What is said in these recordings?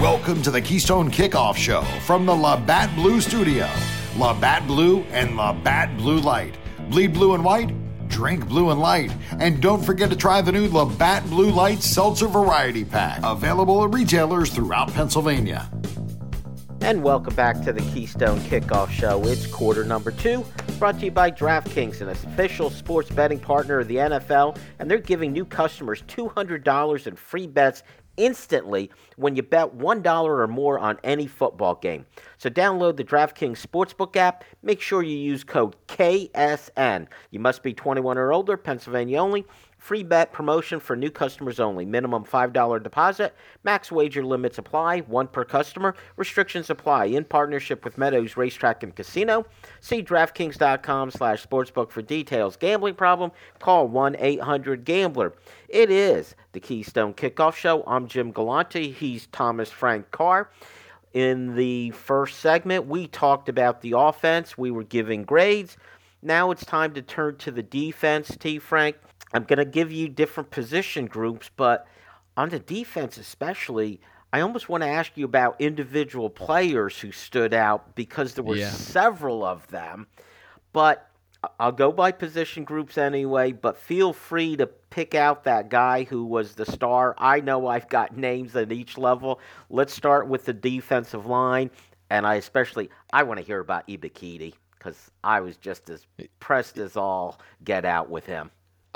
Welcome to the Keystone Kickoff Show from the Labatt Blue Studio. Labatt Blue and Labatt Blue Light. Bleed blue and white, drink blue and light. And don't forget to try the new Labatt Blue Light Seltzer Variety Pack. Available at retailers throughout Pennsylvania. And welcome back to the Keystone Kickoff Show. It's quarter number 2, brought to you by DraftKings, an official sports betting partner of the NFL. And they're giving new customers $200 in free bets instantly when you bet $1 or more on any football game. So download the DraftKings Sportsbook app. Make sure you use code KSN. You must be 21 or older, Pennsylvania only. Free bet promotion for new customers only. Minimum $5 deposit. Max wager limits apply. 1 per customer. Restrictions apply. In partnership with Meadows Racetrack and Casino. See DraftKings.com/sportsbook for details. Gambling problem? Call 1-800-GAMBLER. It is the Keystone Kickoff Show. I'm Jim Galante. He's Thomas Frank Carr. In the first segment, we talked about the offense. We were giving grades. Now it's time to turn to the defense, T. Frank. I'm going to give you different position groups, but on the defense especially, I almost want to ask you about individual players who stood out because there were several of them. But I'll go by position groups anyway, but feel free to pick out that guy who was the star. I know I've got names at each level. Let's start with the defensive line, and I want to hear about Ebiketie because I was just as pressed as all get out with him.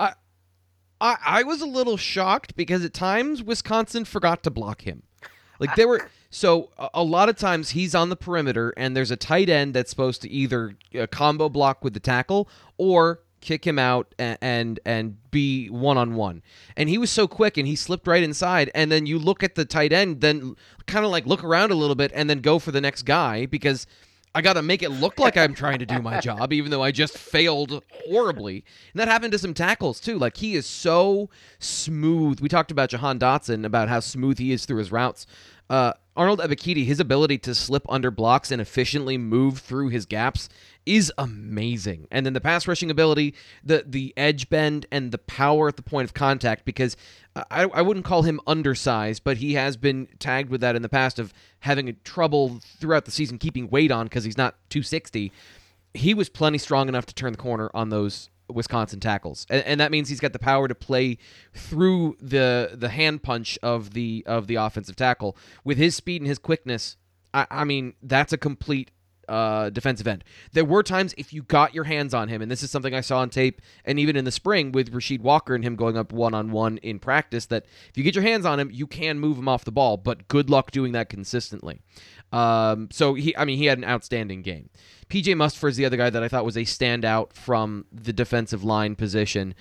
I was a little shocked because at times Wisconsin forgot to block him. Like a lot of times he's on the perimeter and there's a tight end that's supposed to either combo block with the tackle or kick him out and be one-on-one. And he was so quick and he slipped right inside, and then you look at the tight end, then kind of like look around a little bit and then go for the next guy because I got to make it look like I'm trying to do my job, even though I just failed horribly. And that happened to some tackles, too. Like, he is so smooth. We talked about Jahan Dotson, about how smooth he is through his routes. Arnold Ebiketie, his ability to slip under blocks and efficiently move through his gaps is amazing. And then the pass rushing ability, the edge bend, and the power at the point of contact, because I wouldn't call him undersized, but he has been tagged with that in the past of having trouble throughout the season keeping weight on because he's not 260. He was plenty strong enough to turn the corner on those Wisconsin tackles, and that means he's got the power to play through the hand punch of the offensive tackle with his speed and his quickness. I mean, that's a complete defensive end. There were times if you got your hands on him, and this is something I saw on tape and even in the spring with Rasheed Walker and him going up one-on-one in practice, that if you get your hands on him, you can move him off the ball, but good luck doing that consistently. So he had an outstanding game. PJ Mustipher is the other guy that I thought was a standout from the defensive line position.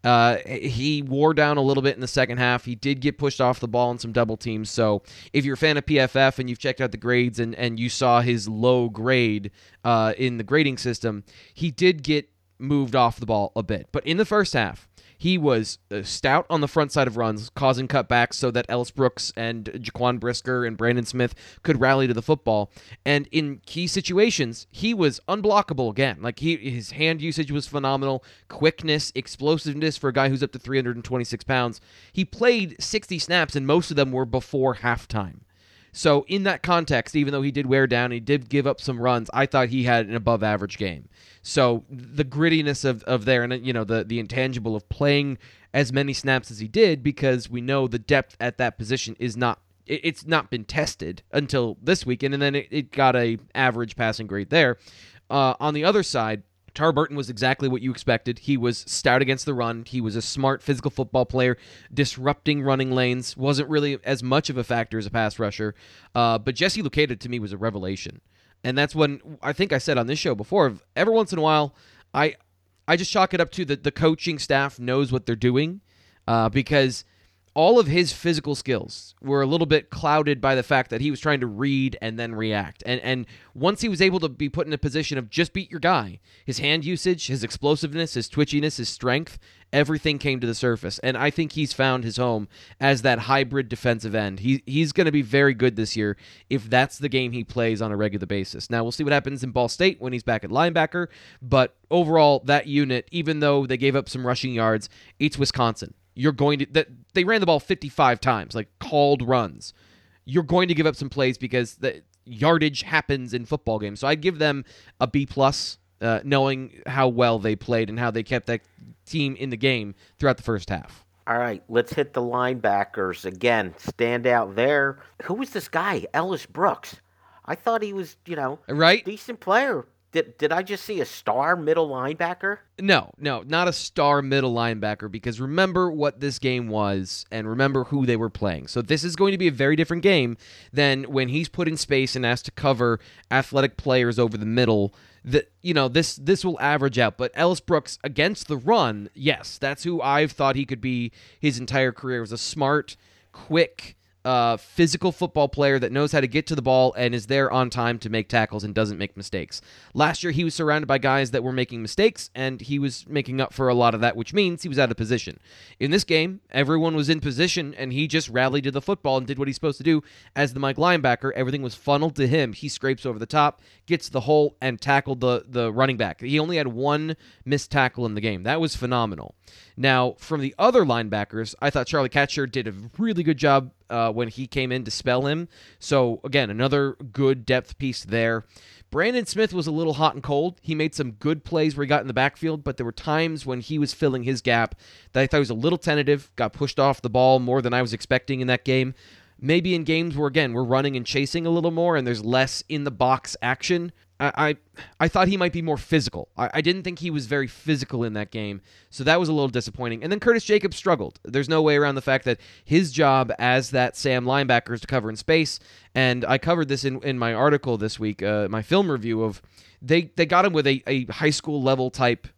He wore down a little bit in the second half. He did get pushed off the ball in some double teams. So if you're a fan of PFF and you've checked out the grades and you saw his low grade in the grading system, he did get moved off the ball a bit. But in the first half, he was stout on the front side of runs, causing cutbacks so that Ellis Brooks and Jaquan Brisker and Brandon Smith could rally to the football. And in key situations, he was unblockable again. Like his hand usage was phenomenal, quickness, explosiveness for a guy who's up to 326 pounds. He played 60 snaps, and most of them were before halftime. So in that context, even though he did wear down, he did give up some runs, I thought he had an above-average game. So the grittiness of there, and the intangible of playing as many snaps as he did, because we know the depth at that position is not. It's not been tested until this weekend, and then it got a average passing grade there. On the other side, Tar Burton was exactly what you expected. He was stout against the run. He was a smart physical football player, disrupting running lanes. Wasn't really as much of a factor as a pass rusher. But Jesse Luketa, to me, was a revelation. And that's when, I think I said on this show before, every once in a while, I just chalk it up to the coaching staff knows what they're doing, because all of his physical skills were a little bit clouded by the fact that he was trying to read and then react. And once he was able to be put in a position of just beat your guy, his hand usage, his explosiveness, his twitchiness, his strength, everything came to the surface. And I think he's found his home as that hybrid defensive end. He's going to be very good this year if that's the game he plays on a regular basis. Now, we'll see what happens in Ball State when he's back at linebacker. But overall, that unit, even though they gave up some rushing yards, it's Wisconsin. You're going to that they ran the ball 55 times, like called runs. you're going to give up some plays because the yardage happens in football games. So I'd give them a B+, knowing how well they played and how they kept that team in the game throughout the first half. All right, let's hit the linebackers again. Stand out there. Who was this guy? Ellis Brooks. I thought he was, Right? decent player. Did I just see a star middle linebacker? No, not a star middle linebacker, because remember what this game was and remember who they were playing. So this is going to be a very different game than when he's put in space and asked to cover athletic players over the middle. This will average out. But Ellis Brooks against the run, yes, that's who I've thought he could be his entire career. Was a smart, quick, physical football player that knows how to get to the ball and is there on time to make tackles and doesn't make mistakes. Last year, he was surrounded by guys that were making mistakes, and he was making up for a lot of that, which means he was out of position. In this game, everyone was in position, and he just rallied to the football and did what he's supposed to do as the Mike linebacker. Everything was funneled to him. He scrapes over the top, gets the hole, and tackled the running back. He only had one missed tackle in the game. That was phenomenal. Now, from the other linebackers, I thought Charlie Katshir did a really good job when he came in to spell him. So, again, another good depth piece there. Brandon Smith was a little hot and cold. He made some good plays where he got in the backfield, but there were times when he was filling his gap that I thought he was a little tentative, got pushed off the ball more than I was expecting in that game. Maybe in games where, again, we're running and chasing a little more and there's less in-the-box action, I thought he might be more physical. I didn't think he was very physical in that game, so that was a little disappointing. And then Curtis Jacobs struggled. There's no way around the fact that his job as that Sam linebacker is to cover in space, and I covered this in my article this week, my film review of they got him with a high school level type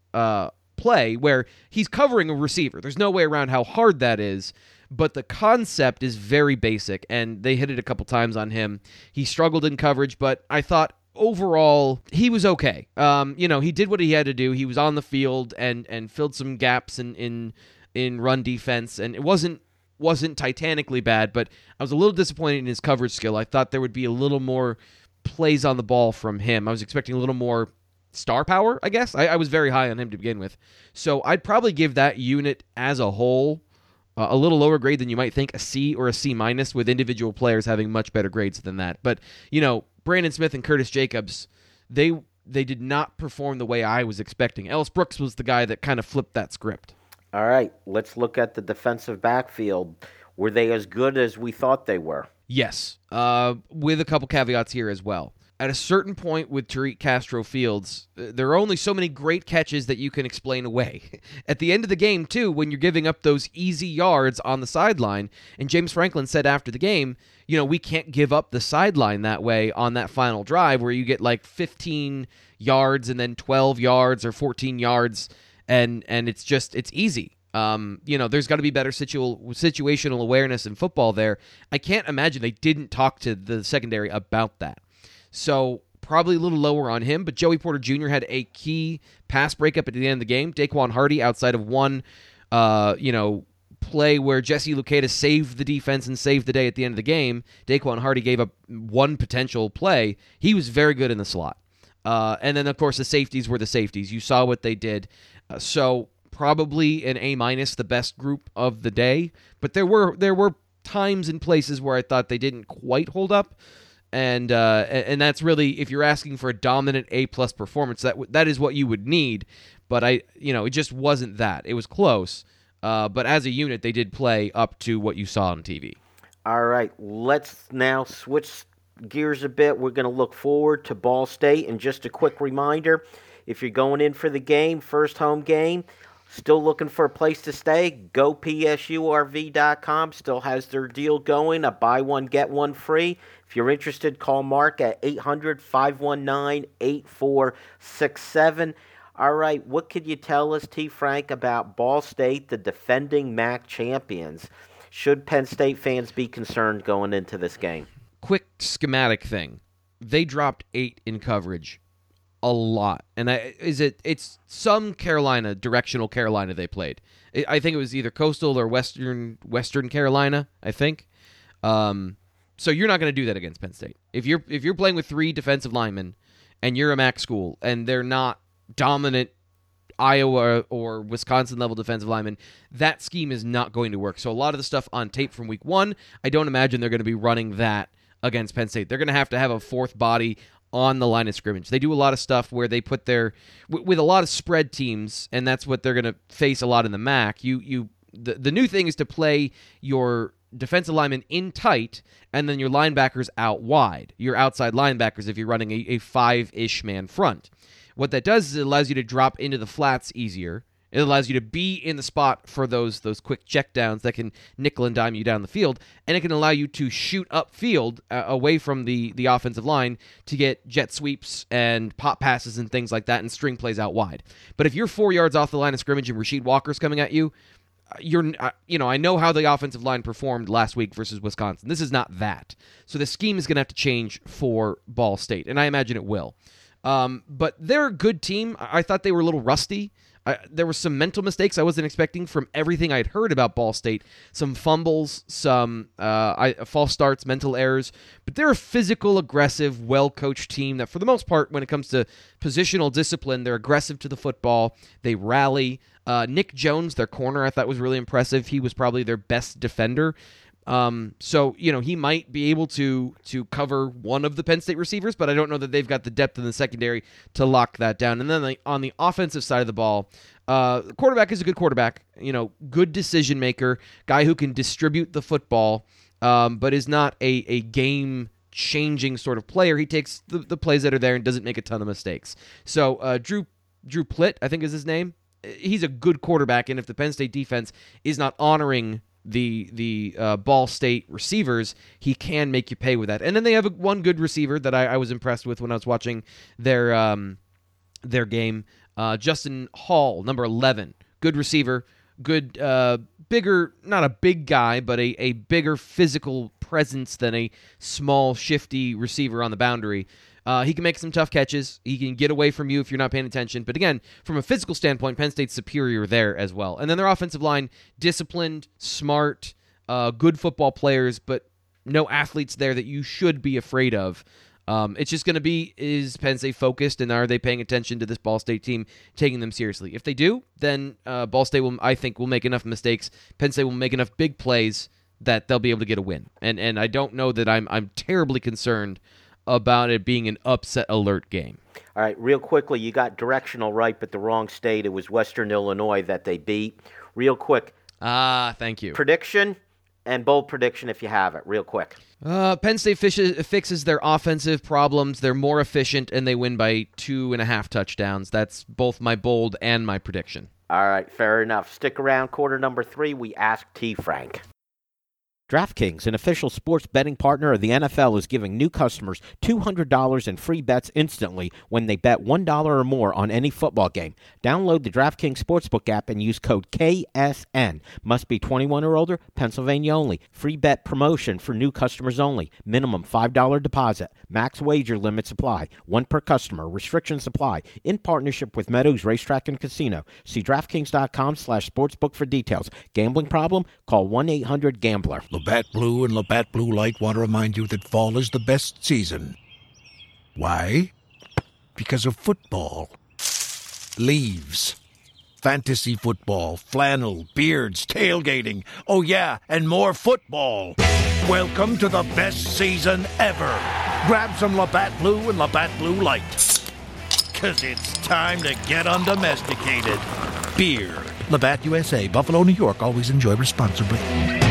play where he's covering a receiver. There's no way around how hard that is. But the concept is very basic, and they hit it a couple times on him. He struggled in coverage, but I thought overall he was okay. He did what he had to do. He was on the field and filled some gaps in run defense, and it wasn't titanically bad, but I was a little disappointed in his coverage skill. I thought there would be a little more plays on the ball from him. I was expecting a little more star power, I guess. I was very high on him to begin with. So I'd probably give that unit as a whole a little lower grade than you might think, a C or a C-, with individual players having much better grades than that. But, Brandon Smith and Curtis Jacobs, they did not perform the way I was expecting. Ellis Brooks was the guy that kind of flipped that script. All right, let's look at the defensive backfield. Were they as good as we thought they were? Yes, with a couple caveats here as well. At a certain point with Tariq Castro-Fields, there are only so many great catches that you can explain away. At the end of the game, too, when you're giving up those easy yards on the sideline, and James Franklin said after the game, we can't give up the sideline that way on that final drive where you get like 15 yards and then 12 yards or 14 yards, and it's easy. There's got to be better situational awareness in football there. I can't imagine they didn't talk to the secondary about that. So probably a little lower on him, but Joey Porter Jr. had a key pass breakup at the end of the game. Daquan Hardy, outside of one, play where Jesse Luketa saved the defense and saved the day at the end of the game, Daquan Hardy gave up one potential play. He was very good in the slot. And then, of course, the safeties were the safeties. You saw what they did. So probably an A-, the best group of the day. But there were times and places where I thought they didn't quite hold up. And that's really, if you're asking for a dominant A+ performance, that is what you would need. But it just wasn't that. It was close. But as a unit, they did play up to what you saw on TV. All right, let's now switch gears a bit. We're going to look forward to Ball State. And just a quick reminder, if you're going in for the game, first home game, still looking for a place to stay, go psurv.com. Still has their deal going, a buy one, get one free. If you're interested, call Mark at 800-519-8467. All right, what could you tell us, T. Frank, about Ball State, the defending MAC champions? Should Penn State fans be concerned going into this game? Quick schematic thing. They dropped 8 in coverage. A lot. And it's some Carolina, directional Carolina they played. I think it was either Coastal or Western Carolina, I think. So you're not going to do that against Penn State. If you're playing with 3 defensive linemen and you're a MAC school and they're not dominant Iowa or Wisconsin level defensive linemen, that scheme is not going to work. So a lot of the stuff on tape from week 1, I don't imagine they're going to be running that against Penn State. They're going to have a fourth body on the line of scrimmage. They do a lot of stuff where they put with a lot of spread teams, and that's what they're going to face a lot in the MAC. The new thing is to play your defensive linemen in tight, and then your linebackers out wide. Your outside linebackers if you're running a 5-ish man front. What that does is it allows you to drop into the flats easier. It allows you to be in the spot for those quick checkdowns that can nickel and dime you down the field, and it can allow you to shoot upfield away from the offensive line to get jet sweeps and pop passes and things like that and string plays out wide. But if you're 4 yards off the line of scrimmage and Rasheed Walker's coming at you, I know how the offensive line performed last week versus Wisconsin. This is not that. So the scheme is going to have to change for Ball State, and I imagine it will. But they're a good team. I thought they were a little rusty. There were some mental mistakes I wasn't expecting from everything I'd heard about Ball State. Some fumbles, some false starts, mental errors. But they're a physical, aggressive, well-coached team that, for the most part, when it comes to positional discipline, they're aggressive to the football. They rally. Nick Jones, their corner, I thought was really impressive. He was probably their best defender. So he might be able to cover one of the Penn State receivers, but I don't know that they've got the depth in the secondary to lock that down. And then on the offensive side of the ball, the quarterback is a good quarterback, good decision maker, guy who can distribute the football, but is not a game changing sort of player. He takes the plays that are there and doesn't make a ton of mistakes. So Drew Plitt, I think is his name. He's a good quarterback, and if the Penn State defense is not honoring the Ball State receivers, he can make you pay with that. And then they have one good receiver that I was impressed with when I was watching their game. Justin Hall, number 11, good receiver, good bigger, not a big guy, but a bigger physical presence than a small, shifty receiver on the boundary. He can make some tough catches. He can get away from you if you're not paying attention. But again, from a physical standpoint, Penn State's superior there as well. And then their offensive line, disciplined, smart, good football players, but no athletes there that you should be afraid of. It's just going to be, is Penn State focused, and are they paying attention to this Ball State team, taking them seriously? If they do, then Ball State will make enough mistakes. Penn State will make enough big plays that they'll be able to get a win. And I don't know that I'm terribly concerned about it being an upset alert game. All right, real quickly, you got directional right, but the wrong state. It was Western Illinois that they beat. Real quick. Thank you. Prediction and bold prediction if you have it, real quick. Penn State fixes their offensive problems. They're more efficient, and they win by 2.5 touchdowns. That's both my bold and my prediction. All right, fair enough. Stick around. Quarter number 3, we ask T. Frank. DraftKings, an official sports betting partner of the NFL, is giving new customers $200 in free bets instantly when they bet $1 or more on any football game. Download the DraftKings Sportsbook app and use code KSN. Must be 21 or older, Pennsylvania only. Free bet promotion for new customers only. Minimum $5 deposit. Max wager limits apply. One per customer. Restrictions apply. In partnership with Meadows Racetrack and Casino. See DraftKings.com/sportsbook for details. Gambling problem? Call 1-800-GAMBLER. Labatt Blue and Labatt Blue Light want to remind you that fall is the best season. Why? Because of football. Leaves. Fantasy football, flannel, beards, tailgating. Oh yeah, and more football. Welcome to the best season ever. Grab some Labatt Blue and Labatt Blue Light. 'Cause it's time to get undomesticated. Beer. Labatt USA, Buffalo, New York. Always enjoy responsibly.